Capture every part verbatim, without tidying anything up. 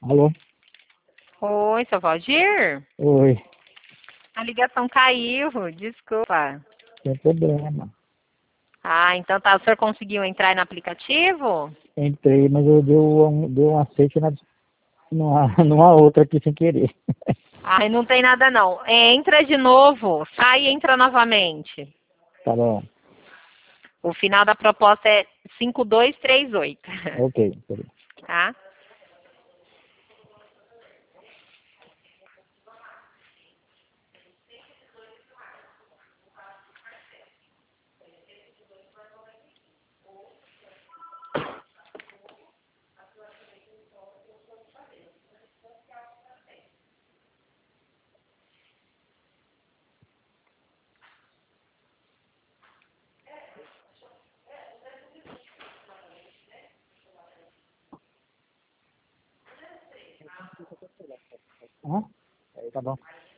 Alô? Oi, seu Valdir? Oi, A ligação caiu, desculpa. tem problema. Ah, então tá. O senhor conseguiu entrar no aplicativo? Entrei, mas eu dei um, dei um aceite na, numa, numa outra aqui sem querer. Ai, não tem nada não. É, entra de novo, sai e entra novamente. Tá bom. O final da proposta é cinco dois três oito. Ok, peraí. Tá? Hã? Aí, tá bom.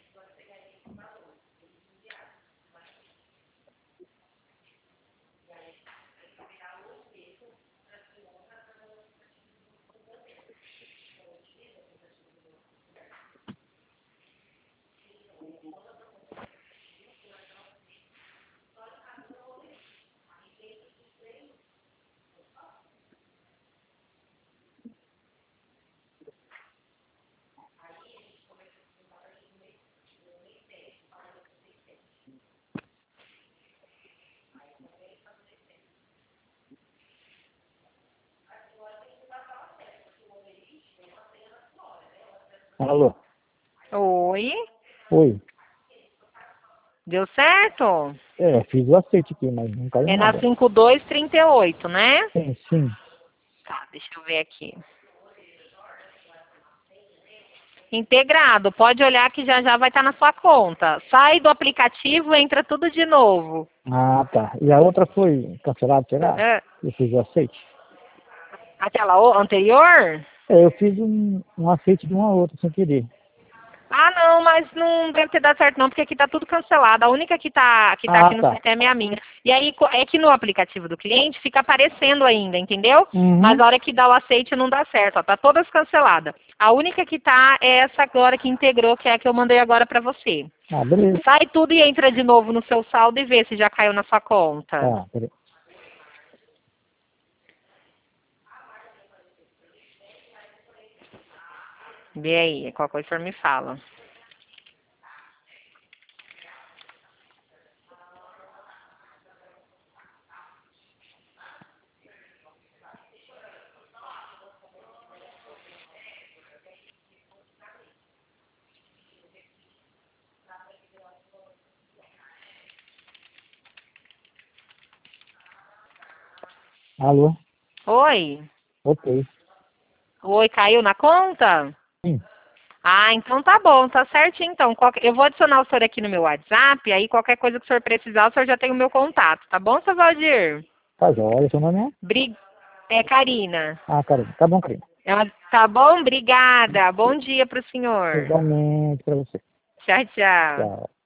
Alô? Oi? Oi. Deu certo? É, fiz o aceite aqui, mas não caiu É na nada. cinco dois três oito, né? Sim, sim. Tá, deixa eu ver aqui. Integrado, pode olhar que já já vai estar na sua conta. Sai do aplicativo, entra tudo de novo. Ah, tá. E a outra foi cancelada, será? É, Eu fiz o aceite. aquela o- anterior? É, eu fiz um, um aceite de uma outra sem querer. Ah, não, mas não deve ter dado certo não, porque aqui tá tudo cancelado. A única que tá, que tá Ah, aqui no tá. sistema é a minha. E aí, co- é que no aplicativo do cliente fica aparecendo ainda, entendeu? Mas Uhum. a hora que dá o aceite não dá certo, ó, tá todas canceladas. A única que tá é essa agora que integrou, que é a que eu mandei agora pra você. Ah, beleza. Sai tudo e entra de novo no seu saldo e vê se já caiu na sua conta. Tá, peraí. Vê aí, qualquer coisa o senhor me fala. Alô? Oi? Ok. Oi, caiu na conta? Sim. Ah, então tá bom, tá certinho então. Qualquer- Eu vou adicionar o senhor aqui no meu WhatsApp, aí qualquer coisa que o senhor precisar, o senhor já tem o meu contato, tá bom, seu Valdir? Tá jóia, seu nome é? Bri... É Karina. Ah, Karina. Tá bom, Karina. É uma- Tá bom? Obrigada. Bom dia pro senhor. Igualmente pra você. Tchau, tchau. Tchau.